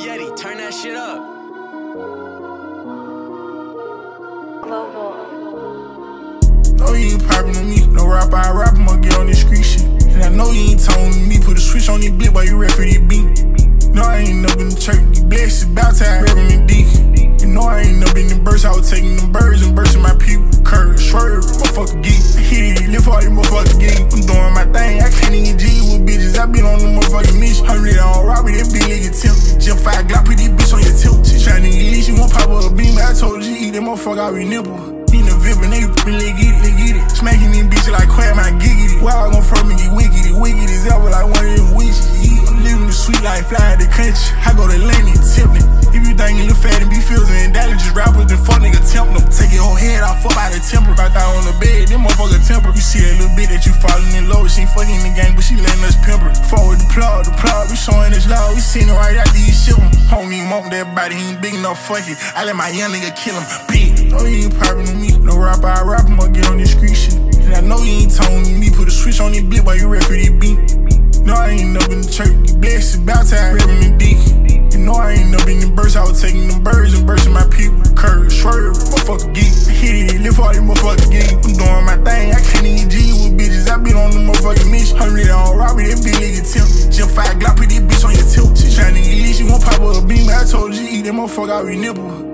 Yeti, turn that shit up. No, you ain't poppin' on me. No rapper, I rap, I'ma get on this street shit. And I know you ain't told me. Put a switch on this blick while you rap for this beat. No, I ain't up in the church. You blessed, about time, rapping me deep. You know I ain't up in the burst. I was taking them birds and bursting my people. Curve, swerve, motherfucker geek. I hit it, lift all these motherfuckers geek. I'm doing my thing, I can't even G with bitches. I been on the motherfucking mission. 100 on robbery, that big nigga tempted. Jump 5 Glock, put this bitch on your tilt. She tryna get lit, she won't pop up a beam. I told her she eat that motherfucker out with nipple. In the VIP and they really get it. Smacking these bitches like crab, my giggity. Why I gon' front me get wicked? Wicked as ever like one of them witches. I'm living the sweet life, fly the country. I go to Lenny, Tiffany. If you think you look fat and be feeling and that just rappers, then fuck nigga tempt them. Take your whole head off, fuck out the temper. Right out on the bed, them motherfucker temper. You see that little bit that you falling in low. She ain't fucking the gang, but she letting us pimper. Forward the plug, we showing this love. We seen it right after you ship him. Don't even want that body, he ain't big enough, fuck it. I let my young nigga kill him, big. No, you ain't poppin' on me. No rapper, I rap, I'ma get on this street shit. And I know you ain't told me. Put a switch on this blick while you rap for this beat. No, I ain't up in the church. You blessed, about time, rapping me deep. You know I ain't up in the burst. I was taking them birds and bursting my people. Curve, swerve, motherfucker geek. I hit it, lift all these motherfuckers geek. I'm doing my thing, I can't even G with bitches. I been on the motherfucking mission. 100 on robbery, that big nigga tempted. Jump 5 Glock, put this bitch on your tilt. She tryna get lit, she won't pop up a beam. I told her she eat that motherfucker out with nipple.